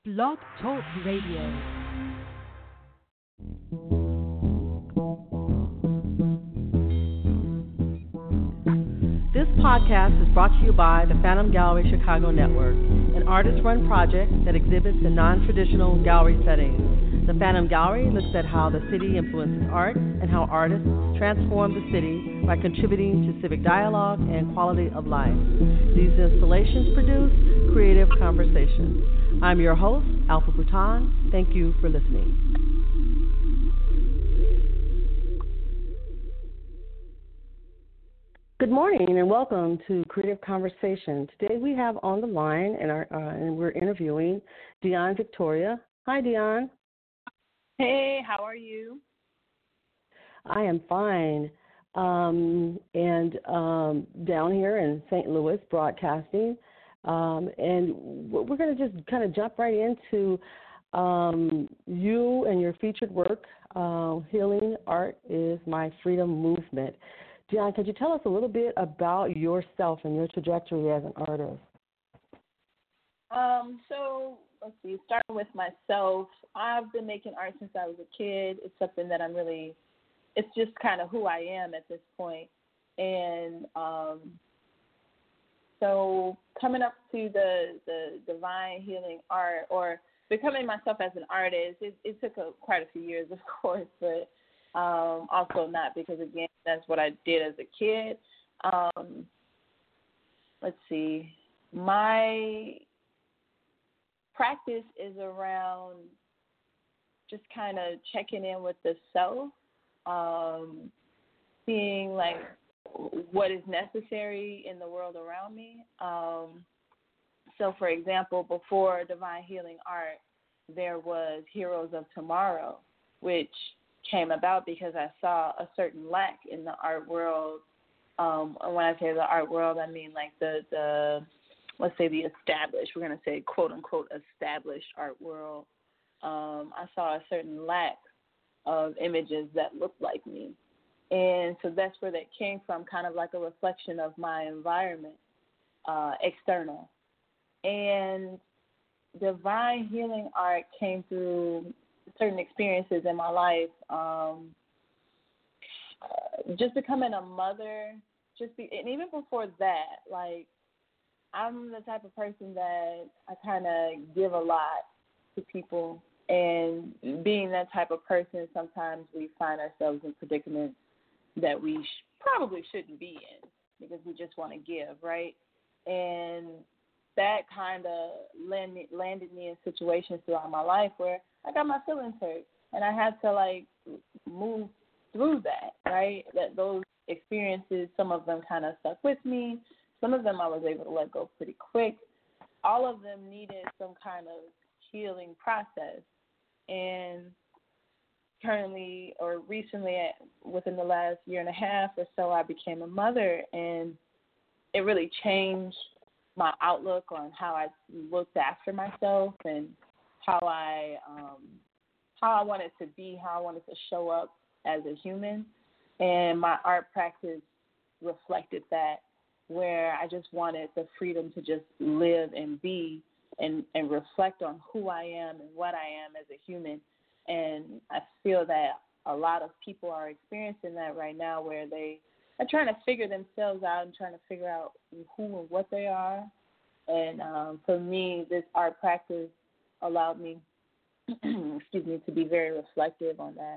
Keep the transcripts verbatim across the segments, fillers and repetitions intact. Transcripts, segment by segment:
Blog Talk Radio. This podcast is brought to you by the Phantom Gallery Chicago Network, an artist-run project that exhibits in non-traditional gallery settings. The Phantom Gallery looks at how the city influences art and how artists transform the city by contributing to civic dialogue and quality of life. These installations produce creative conversations. I'm your host, Alpha Bhutan. Thank you for listening. Good morning and welcome to Creative Conversation. Today we have on the line and, our, uh, and we're interviewing Dion Victoria. Hi, Dion. Hey, how are you? I am fine. Um, and um, down here in Saint Louis, broadcasting. Um, and we're going to just kind of jump right into um, you and your featured work, uh, Healing Art is My Freedom Movement. Dion, could you tell us a little bit about yourself and your trajectory as an artist? Um, so, let's see, starting with myself, I've been making art since I was a kid. It's something that I'm really, it's just kind of who I am at this point. And um, so coming up to the, the divine healing art or becoming myself as an artist, it, it took a, quite a few years, of course, but um, also not because, again, that's what I did as a kid. Um, let's see, my practice is around just kind of checking in with the self, um, seeing like what is necessary in the world around me. Um, so, for example, before Divine Healing Art, there was Heroes of Tomorrow, which came about because I saw a certain lack in the art world. Um, and when I say the art world, I mean like the, the let's say the established, we're going to say quote unquote established art world. Um, I saw a certain lack of images that looked like me. And so that's where that came from, kind of like a reflection of my environment, uh, external. And divine healing art came through certain experiences in my life, um, uh, just becoming a mother, just be, and even before that, like, I'm the type of person that I kind of give a lot to people, and being that type of person, sometimes we find ourselves in predicaments that we sh- probably shouldn't be in because we just want to give, right? And that kind of landed, landed me in situations throughout my life where I got my feelings hurt, and I had to, like, move through that, right? That those experiences, some of them kind of stuck with me. Some of them I was able to let go pretty quick. All of them needed some kind of healing process. And currently, or recently, within the last year and a half or so, I became a mother, and it really changed my outlook on how I looked after myself and how I um, how I wanted to be, how I wanted to show up as a human. And my art practice reflected that, where I just wanted the freedom to just live and be and, and reflect on who I am and what I am as a human. And I feel that a lot of people are experiencing that right now, where they are trying to figure themselves out and trying to figure out who and what they are. And um, for me, this art practice allowed me, excuse me, to be very reflective on that.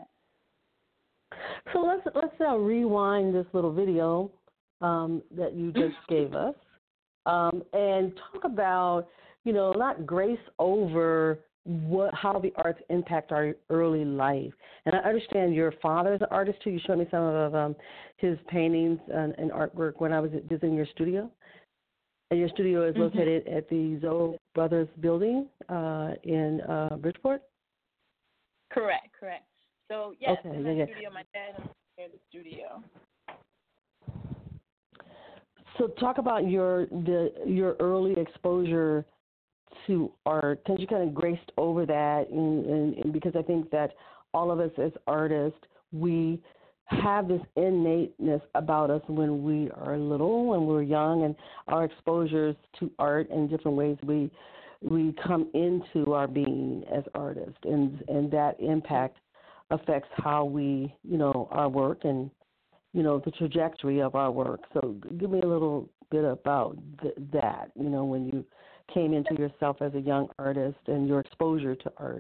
So let's let's uh, rewind this little video um, that you just gave us, um, and talk about, you know, not grace over what how the arts impact our early life. And I understand your father is an artist too. You showed me some of um, his paintings and, and artwork when I was visiting your studio. And your studio is located mm-hmm. at the Zoe Brothers building uh, in uh, Bridgeport? Correct, correct. So, yes, okay, in yeah, my yeah. studio, my dad is in the studio. So talk about your the your early exposure to art. Can you kind of graced over that? And, and, and because I think that all of us as artists, we have this innateness about us when we are little, when we're young, and our exposures to art in different ways. We we come into our being as artists, and and that impact affects how we, you know, our work and, you know, the trajectory of our work. So give me a little bit about th- that, you know, when you came into yourself as a young artist and your exposure to art.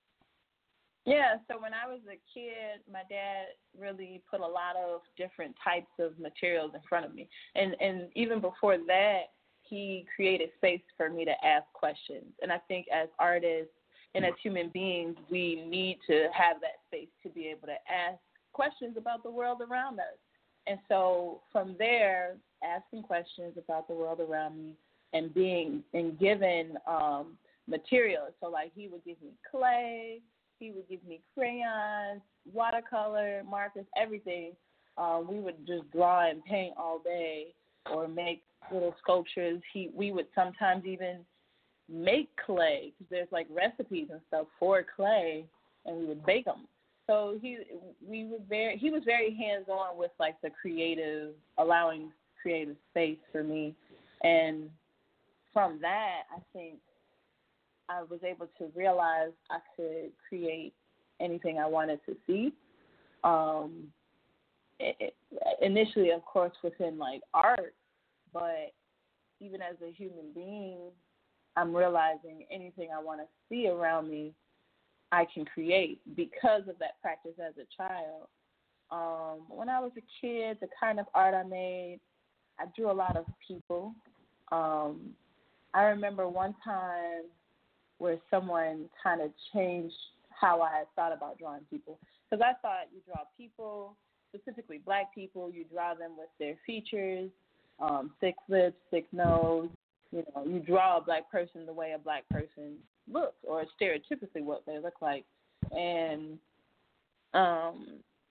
Yeah, so when I was a kid, my dad really put a lot of different types of materials in front of me. And and even before that, he created space for me to ask questions. And I think as artists and as human beings, we need to have that space to be able to ask questions about the world around us. And so from there, asking questions about the world around me and being and given um, materials. So like he would give me clay, he would give me crayons, watercolor, markers, everything. Um, we would just draw and paint all day or make little sculptures. He, we would sometimes even make clay because there's like recipes and stuff for clay, and we would bake them. So he, we were very, he was very hands-on with like the creative, allowing creative space for me. And from that, I think I was able to realize I could create anything I wanted to see. Um, it, it, initially, of course, within like art, but even as a human being, I'm realizing anything I want to see around me, I can create because of that practice as a child. Um, when I was a kid, the kind of art I made, I drew a lot of people. Um, I remember one time where someone kind of changed how I had thought about drawing people. Because I thought you draw people, specifically black people, you draw them with their features, um, thick lips, thick nose. You know, you draw a black person the way a black person looks, or stereotypically what they look like. And um,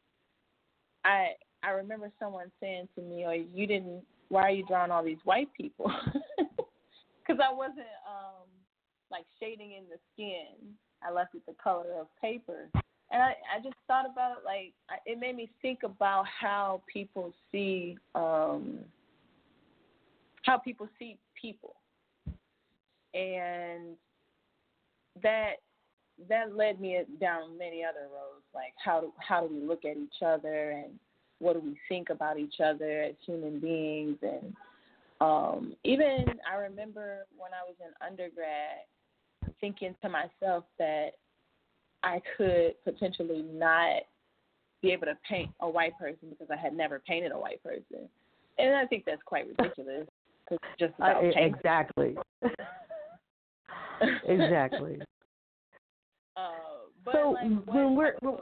I I remember someone saying to me, "Oh, you didn't. Why are you drawing all these white people?" Because I wasn't um, like shading in the skin. I left it the color of paper. And I, I just thought about, like, it made me think about how people see, um, how people see people. And that that led me down many other roads, like how do, how do we look at each other and what do we think about each other as human beings. And um, even I remember when I was in undergrad thinking to myself that I could potentially not be able to paint a white person because I had never painted a white person. And I think that's quite ridiculous. Cause it's just about I, painting. exactly. Exactly. Uh, but so like when we're, when,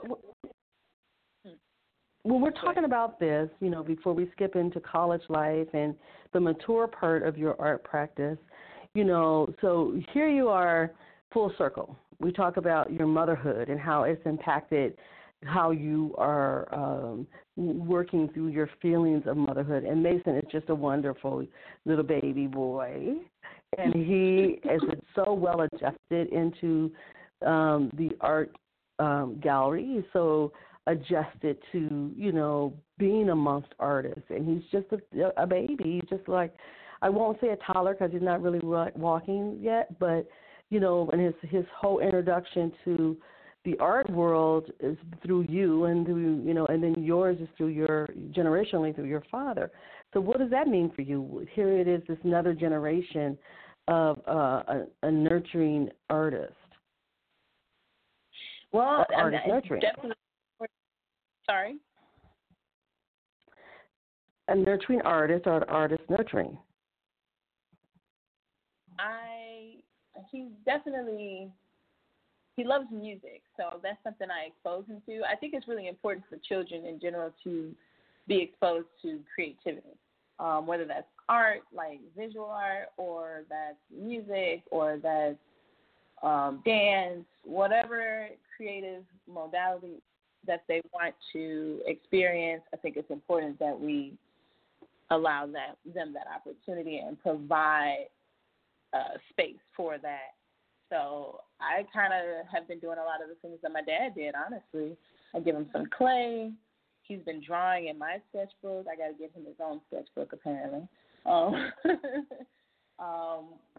when we're talking about this, you know, before we skip into college life and the mature part of your art practice, you know, so here you are full circle. We talk about your motherhood and how it's impacted how you are um, working through your feelings of motherhood. And Mason is just a wonderful little baby boy. And he is so well adjusted into um, the art um, gallery. He's so adjusted to, you know, being amongst artists. And he's just a, a baby. He's just like, I won't say a toddler because he's not really walking yet, but, you know, and his, his whole introduction to the art world is through you and through, you know, and then yours is through your, generationally through your father. So what does that mean for you? Here it is, this another generation of uh, a, a nurturing artist. Well, uh, artist nurturing. Definitely. Sorry? A nurturing artist or an artist nurturing? I, he's definitely, he loves music, so that's something I expose him to. I think it's really important for children in general to be exposed to creativity, um, whether that's art, like visual art, or that's music, or that's um, dance, whatever creative modality that they want to experience. I think it's important that we allow that, them that opportunity and provide uh, space for that. So I kind of have been doing a lot of the things that my dad did, honestly. I give him some clay. He's been drawing in my sketchbook. I got to give him his own sketchbook, apparently. Um, um,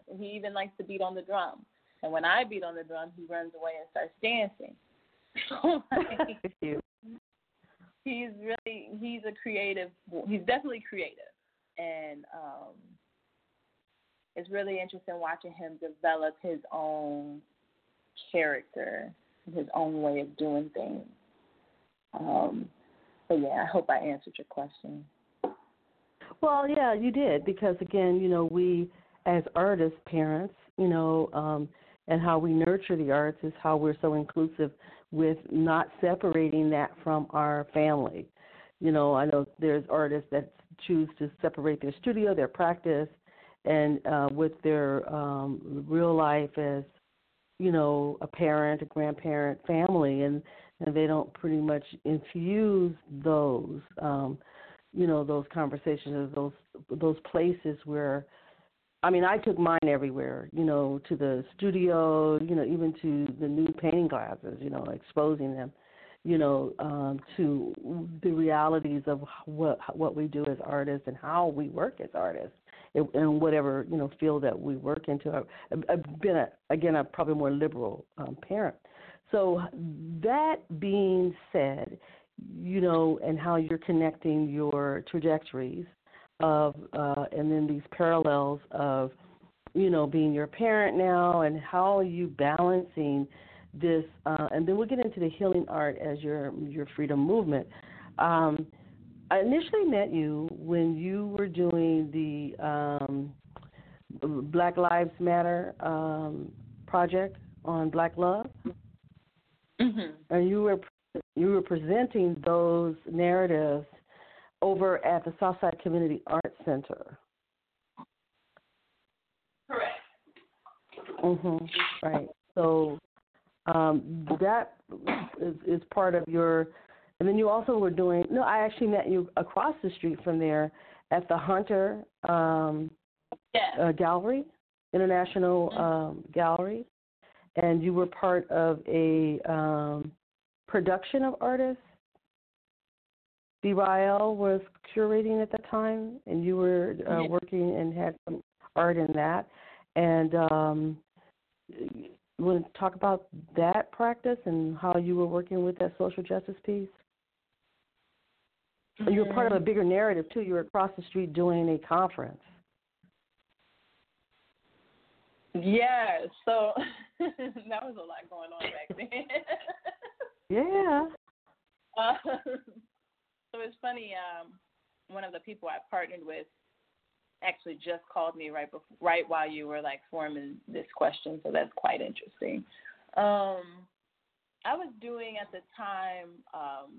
and he even likes to beat on the drum. And when I beat on the drum, he runs away and starts dancing. So, like, he's really, he's a creative, he's definitely creative. And um, it's really interesting watching him develop his own character, his own way of doing things. Um, so, yeah, I hope I answered your question. Well, yeah, you did, because, again, you know, we as artists, parents, you know, um, and how we nurture the arts is how we're so inclusive with not separating that from our family. You know, I know there's artists that choose to separate their studio, their practice, and uh, with their um, real life as, you know, a parent, a grandparent, family, and, and they don't pretty much infuse those, um, you know, those conversations, those those places where, I mean, I took mine everywhere, you know, to the studio, you know, even to the new painting classes, you know, exposing them, you know, um, to the realities of what what we do as artists and how we work as artists in whatever, you know, field that we work into. I've, I've been, a, again, a probably more liberal um, parent. So that being said, you know, and how you're connecting your trajectories of, uh, and then these parallels of, you know, being your parent now, and how are you balancing this, uh, and then we'll get into the healing art as your your freedom movement. Um, I initially met you when you were doing the um, Black Lives Matter um, project on Black Love, mm-hmm. and you were you were presenting those narratives over at the Southside Community Arts Center. Correct. Mm-hmm. Right. So um, that is, is part of your, and then you also were doing, no, I actually met you across the street from there at the Hunter um, yeah. uh, Gallery, International mm-hmm. um, Gallery, and you were part of a um, production of artists. D Y L was curating at the time, and you were uh, yeah. working and had some art in that. And um, you want to talk about that practice and how you were working with that social justice piece? Mm-hmm. You were part of a bigger narrative, too. You were across the street doing a conference. Yeah, so that was a lot going on back then. Yeah. Uh, so it's funny, um, one of the people I partnered with actually just called me right before, right while you were like forming this question, so that's quite interesting. Um, I was doing at the time, um,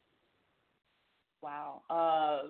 wow, uh,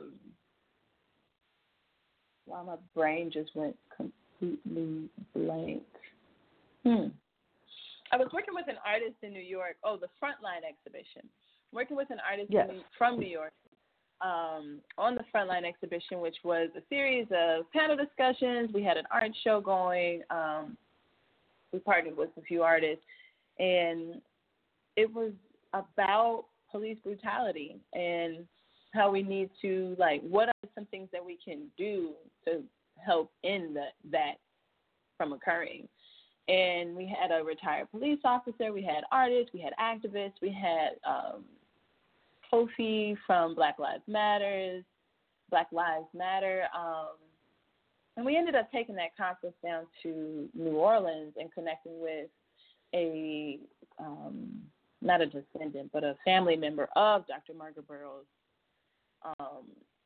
wow, my brain just went completely blank. Hmm. I was working with an artist in New York. Oh, the Frontline exhibition. Working with an artist yes. in, from New York. Um, on the Frontline exhibition, which was a series of panel discussions. We had an art show going. Um, we partnered with a few artists, and it was about police brutality and how we need to, like, what are some things that we can do to help end the, that from occurring. And we had a retired police officer, we had artists, we had activists, we had um, Kofi from Black Lives Matter, Black Lives Matter, um, and we ended up taking that conference down to New Orleans and connecting with a, um, not a descendant, but a family member of Doctor Margaret Burroughs um,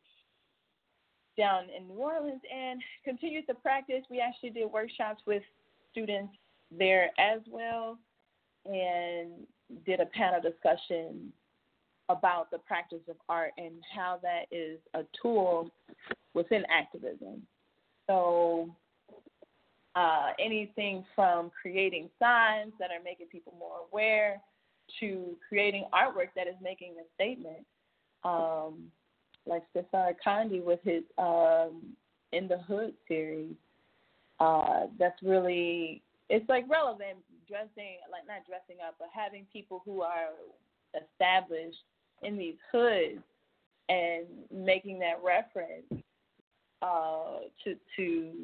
down in New Orleans, and continued to practice. We actually did workshops with students there as well, and did a panel discussion about the practice of art and how that is a tool within activism. So uh, anything from creating signs that are making people more aware to creating artwork that is making a statement, um, like Stefan Kandi with his um, In the Hood series. Uh, that's really, it's like relevant, dressing, like not dressing up, but having people who are established in these hoods and making that reference uh, to to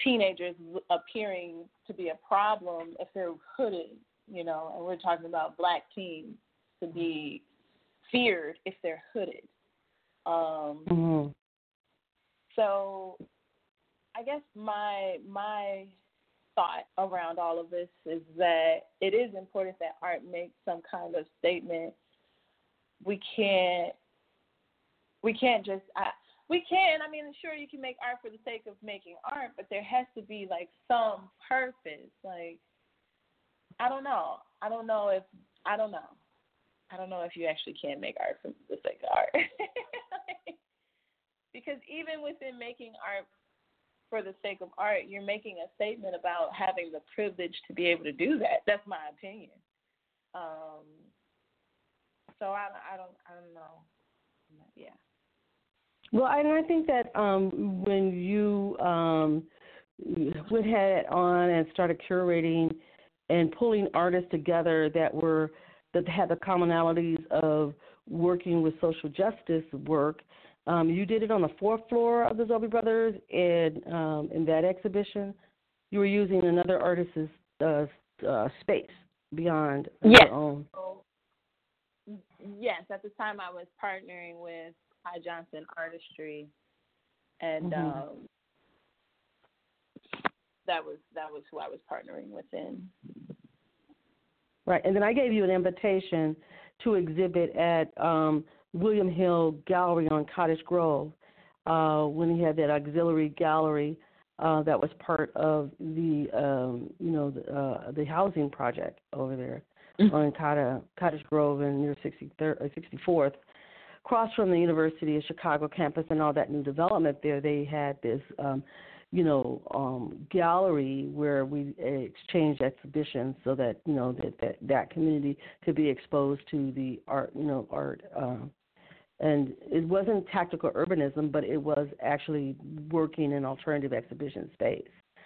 teenagers appearing to be a problem if they're hooded, you know, and we're talking about black teens to be feared if they're hooded. Um, mm-hmm. So I guess my my thought around all of this is that it is important that art makes some kind of statement. We can't we can't just I, we can. I mean, sure, you can make art for the sake of making art, but there has to be like some purpose. Like, I don't know. I don't know if I don't know. I don't know if you actually can make art for the sake of art. Because even within making art for the sake of art, you're making a statement about having the privilege to be able to do that. That's my opinion. Um, so I, I don't, I don't know. Yeah. Well, and I think that um, when you um, went ahead on and started curating and pulling artists together that were that had the commonalities of working with social justice work, um, you did it on the fourth floor of the Zobie Brothers, and um, in that exhibition, you were using another artist's uh, uh, space beyond yes. your own. Yes, at the time I was partnering with Ty Johnson Artistry, and mm-hmm. um, that was that was who I was partnering with in. Right, and then I gave you an invitation to exhibit at um, William Hill Gallery on Cottage Grove uh, when he had that auxiliary gallery uh, that was part of the um, you know the, uh, the housing project over there mm-hmm. on Cottage, Cottage Grove and near sixty-fourth. Across from the University of Chicago campus and all that new development there, they had this, um, you know, um, gallery where we exchanged exhibitions so that, you know, that, that, that community could be exposed to the art, you know, art. Um, and it wasn't tactical urbanism, but it was actually working in alternative exhibition space,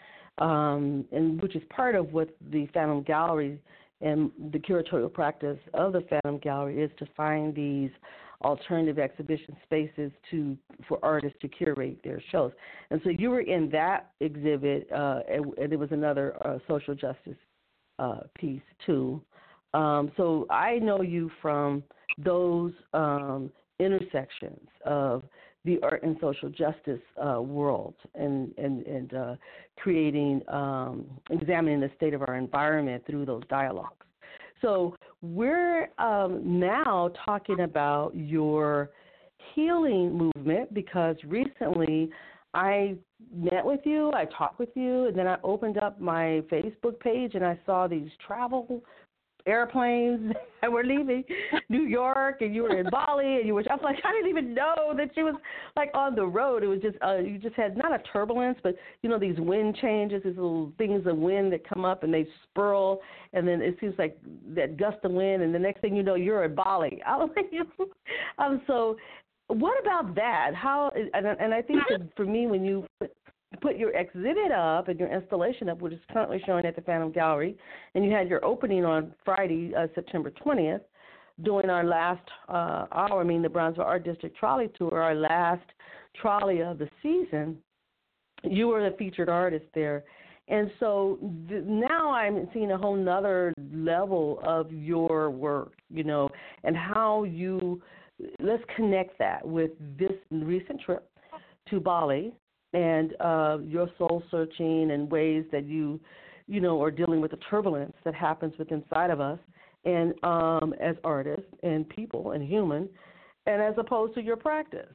um, and which is part of what the Phantom Gallery and the curatorial practice of the Phantom Gallery is, to find these alternative exhibition spaces to for artists to curate their shows. And so you were in that exhibit, uh, and, and there was another uh, social justice uh, piece too. Um, so I know you from those um, intersections of the art and social justice uh, world, and and and uh, creating, um, examining the state of our environment through those dialogues. So we're um, now talking about your healing movement, because recently I met with you, I talked with you, and then I opened up my Facebook page and I saw these travel airplanes that were leaving New York, and you were in Bali, and you were, I was like, I didn't even know that she was like on the road. It was just, uh, you just had not a turbulence, but you know, these wind changes, these little things of wind that come up and they spurl, and then it seems like that gust of wind, and the next thing you know, you're in Bali. I was like, um, so what about that? How, and, and I think that for me, when you put, put your exhibit up and your installation up, which is currently showing at the Phantom Gallery, and you had your opening on Friday, uh, September twentieth, during our last uh, hour, I mean the Brownsville Art District Trolley Tour, our last trolley of the season, you were the featured artist there. And so th- now I'm seeing a whole nother level of your work, you know, and how you, let's connect that with this recent trip to Bali, and uh, your soul searching and ways that you, you know, are dealing with the turbulence that happens within inside of us, and um, as artists and people and human, and as opposed to your practice.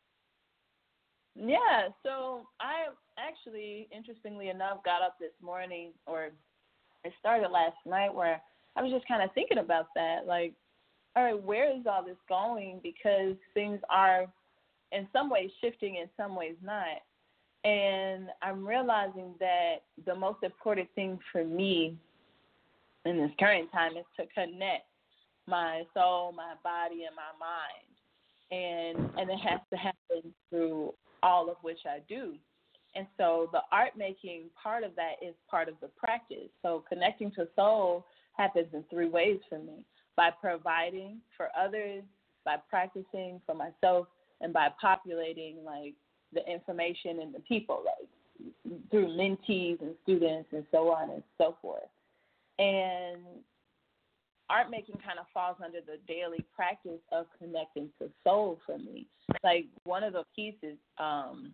Yeah, so I actually, interestingly enough, got up this morning, or it started last night, where I was just kind of thinking about that, like, all right, where is all this going? Because things are in some ways shifting, in some ways not. And I'm realizing that the most important thing for me in this current time is to connect my soul, my body, and my mind. And and it has to happen through all of which I do. And so the art making part of that is part of the practice. So connecting to soul happens in three ways for me: by providing for others, by practicing for myself, and by populating, like, the information and the people. Like, through mentees and students and so on and so forth. And art making kind of falls under the daily practice of connecting to soul for me. Like one of the pieces um,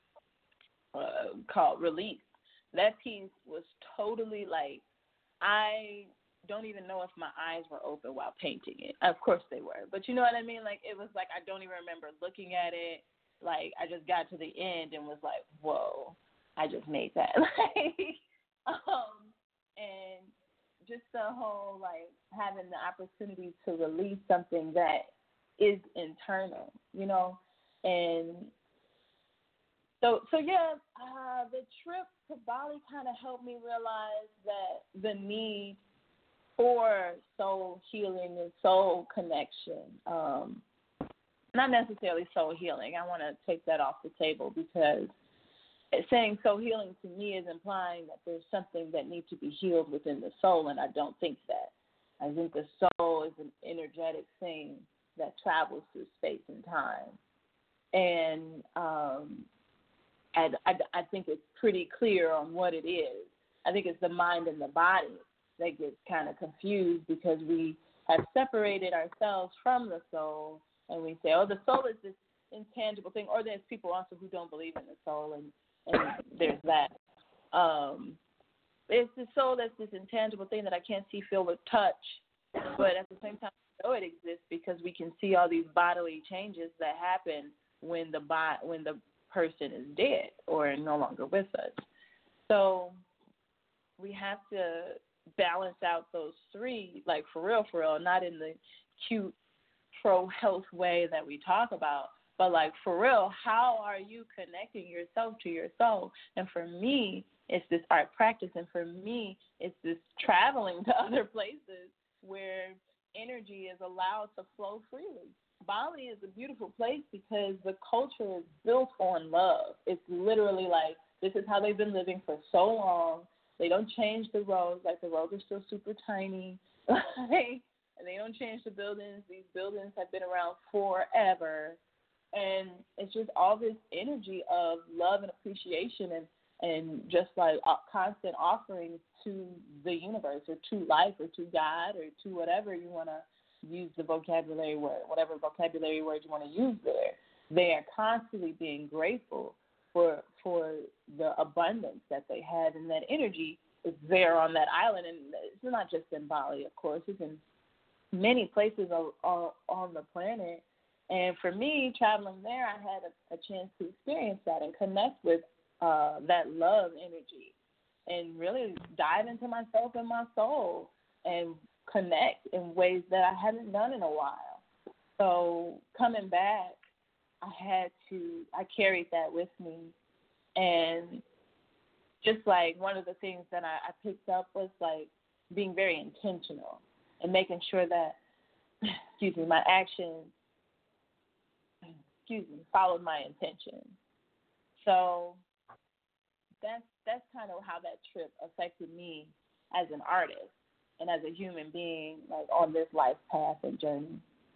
uh, called Release, that piece was totally like, I don't even know if my eyes were open while painting it. Of course they were. But you know what I mean? Like it was like I don't even remember looking at it. Like I just got to the end and was like, whoa, I just made that. like, um, and just the whole, like, having the opportunity to release something that is internal, you know? And so, so yeah, uh, the trip to Bali kind of helped me realize that the need for soul healing and soul connection, um, not necessarily soul healing. I want to take that off the table because saying soul healing to me is implying that there's something that needs to be healed within the soul, and I don't think that. I think the soul is an energetic thing that travels through space and time. And um, I, I, I think it's pretty clear on what it is. I think it's the mind and the body that gets kind of confused because we have separated ourselves from the soul, and we say, oh, the soul is this intangible thing, or there's people also who don't believe in the soul, and And there's that. Um, it's the soul that's this intangible thing that I can't see, feel, or touch. But at the same time, I know it exists because we can see all these bodily changes that happen when the bo- when the person is dead or no longer with us. So we have to balance out those three, like for real, for real, not in the cute pro-health way that we talk about, but like for real, how are you connecting yourself to your soul? And for me, it's this art practice. And for me, it's this traveling to other places where energy is allowed to flow freely. Bali is a beautiful place because the culture is built on love. It's literally like this is how they've been living for so long. They don't change the roads. Like the roads are still super tiny. And they don't change the buildings. These buildings have been around forever. And it's just all this energy of love and appreciation and, and just like a constant offerings to the universe or to life or to God or to whatever you want to use the vocabulary word, whatever vocabulary word you want to use there. They are constantly being grateful for for the abundance that they have, and that energy is there on that island. And it's not just in Bali, of course. It's in many places on, on, on the planet. And for me, traveling there, I had a, a chance to experience that and connect with uh, that love energy and really dive into myself and my soul and connect in ways that I hadn't done in a while. So coming back, I had to, I carried that with me. And just like one of the things that I, I picked up was like being very intentional and making sure that, excuse me, my actions, excuse me, followed my intention. So that's that's kind of how that trip affected me as an artist and as a human being, like on this life path and journey.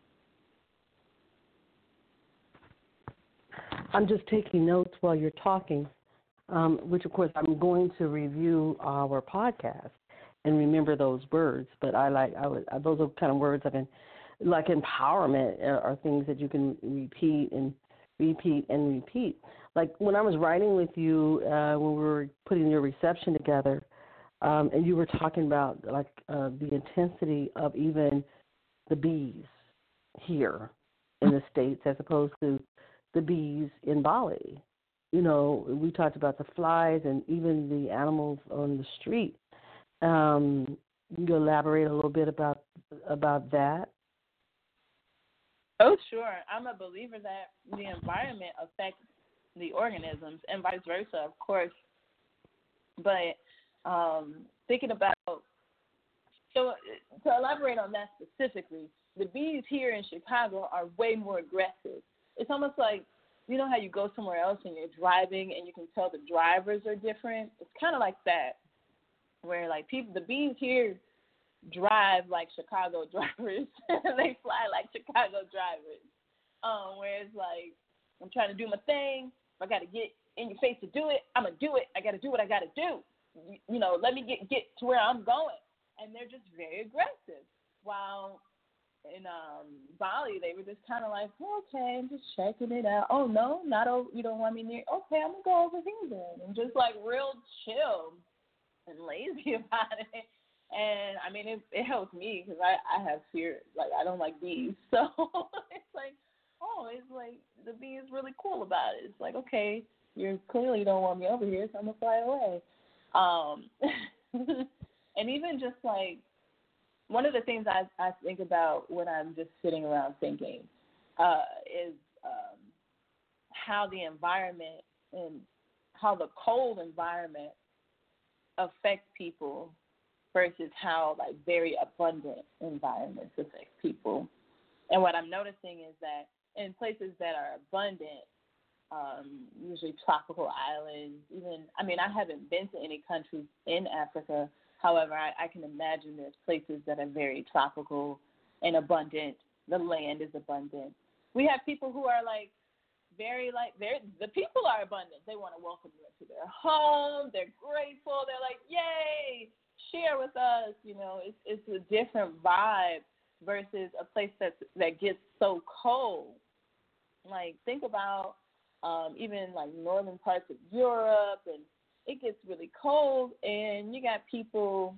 I'm just taking notes while you're talking, um, which of course I'm going to review our podcast and remember those words. But I like I would those are kind of words I've been like empowerment are, are things that you can repeat and repeat and repeat. Like when I was writing with you, uh, when we were putting your reception together, um, and you were talking about like uh, the intensity of even the bees here in the States as opposed to the bees in Bali. You know, we talked about the flies and even the animals on the street. Um, can you elaborate a little bit about about that? Oh, sure. I'm a believer that the environment affects the organisms and vice versa, of course. But um, thinking about, so to elaborate on that specifically, the bees here in Chicago are way more aggressive. It's almost like, you know how you go somewhere else and you're driving and you can tell the drivers are different? It's kind of like that, where like people, the bees here drive like Chicago drivers. They fly like Chicago drivers. Um, where it's like, I'm trying to do my thing. I got to get in your face to do it. I'm gonna do it. I gotta do what I gotta do. You, you know, let me get get to where I'm going. And they're just very aggressive. While in um, Bali, they were just kind of like, okay, I'm just checking it out. Oh no, not over. You don't want me near. Okay, I'm gonna go over here then, and just like real chill and lazy about it. And I mean, it, it helps me because I, I have fear. Like I don't like bees, so it's like, oh, it's like the bee is really cool about it. It's like, okay, you clearly don't want me over here, so I'm gonna fly away. Um, and even just like one of the things I I think about when I'm just sitting around thinking uh, is um, how the environment and how the cold environment affects people versus how like very abundant environments affect people. And what I'm noticing is that in places that are abundant, um, usually tropical islands, even, I mean, I haven't been to any countries in Africa. However, I, I can imagine there's places that are very tropical and abundant. The land is abundant. We have people who are like very like, they're, the people are abundant. They want to welcome you into their home. They're grateful. They're like, yay, share with us. You know, it's it's a different vibe versus a place that's, that gets so cold. Like, think about um, even like northern parts of Europe, and it gets really cold, and you got people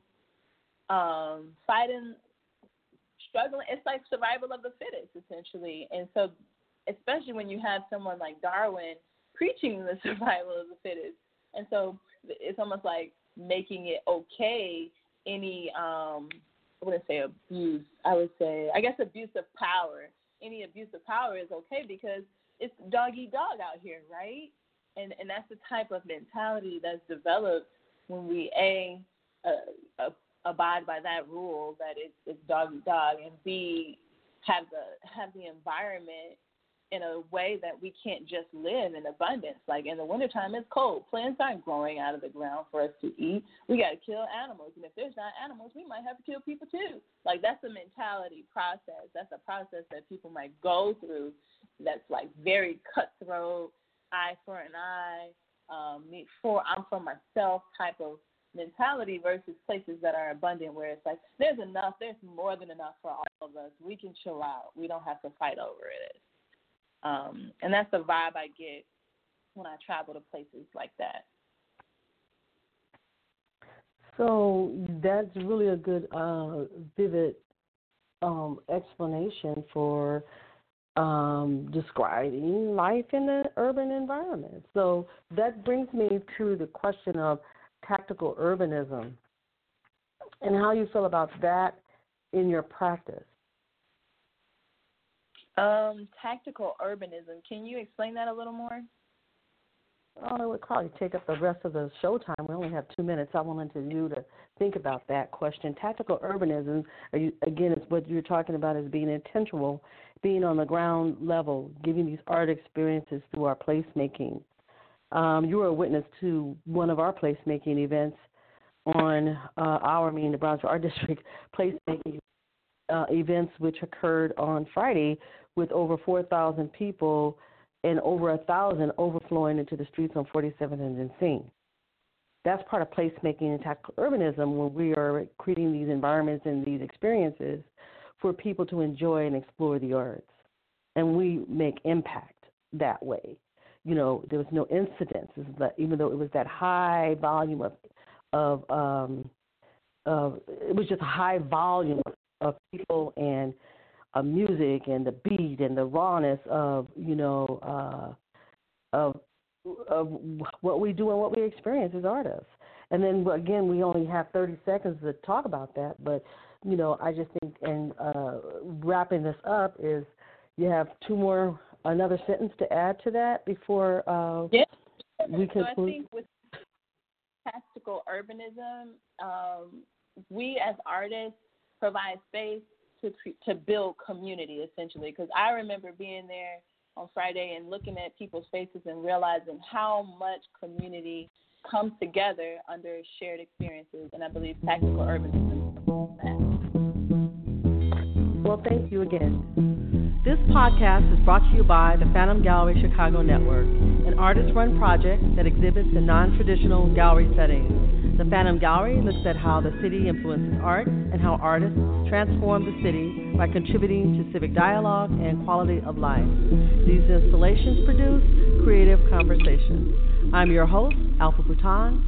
um, fighting, struggling. It's like survival of the fittest, essentially. And so, especially when you have someone like Darwin preaching the survival of the fittest. And so it's almost like making it okay, any, um, I wouldn't say abuse, I would say, I guess abuse of power. Any abuse of power is okay because it's dog eat dog out here, right? And and that's the type of mentality that's developed when we, A, uh, uh, abide by that rule that it's, it's dog eat dog, and B, have the have the environment in a way that we can't just live in abundance. Like in the wintertime, it's cold. Plants aren't growing out of the ground for us to eat. We got to kill animals. And if there's not animals, we might have to kill people too. Like that's a mentality process. That's a process that people might go through that's like very cutthroat, eye for an eye, um, me for, I'm for myself type of mentality versus places that are abundant where it's like there's enough, there's more than enough for all of us. We can chill out. We don't have to fight over it. Um, and that's the vibe I get when I travel to places like that. So that's really a good, uh, vivid um, explanation for um, describing life in the urban environment. So that brings me to the question of tactical urbanism and how you feel about that in your practice. Um, tactical urbanism. Can you explain that a little more? Oh, it would probably take up the rest of the show time. We only have two minutes. I wanted you to think about that question. Tactical urbanism, are you, again, is what you're talking about is being intentional, being on the ground level, giving these art experiences through our placemaking. Um, you were a witness to one of our placemaking events on uh, our, meaning the Brownsville Art District, placemaking uh, events which occurred on Friday with over four thousand people and over one thousand overflowing into the streets on forty-seventh and Vincennes. That's part of placemaking and tactical urbanism when we are creating these environments and these experiences for people to enjoy and explore the arts. And we make impact that way. You know, there was no incidences, even though it was that high volume of, of, um, of it was just a high volume of people and uh, music and the beat and the rawness of, you know, uh, of of what we do and what we experience as artists. And then, again, we only have thirty seconds to talk about that, but, you know, I just think, and uh, wrapping this up is you have two more, another sentence to add to that before uh, yeah. we conclude. So I think with tactical urbanism, um, we as artists provide space to to build community, essentially, because I remember being there on Friday and looking at people's faces and realizing how much community comes together under shared experiences, and I believe tactical urbanism is that. Well, thank you again. This podcast is brought to you by the Phantom Gallery Chicago Network, an artist-run project that exhibits in non-traditional gallery settings. The Phantom Gallery looks at how the city influences art and how artists transform the city by contributing to civic dialogue and quality of life. These installations produce creative conversations. I'm your host, Alpha Bhutan.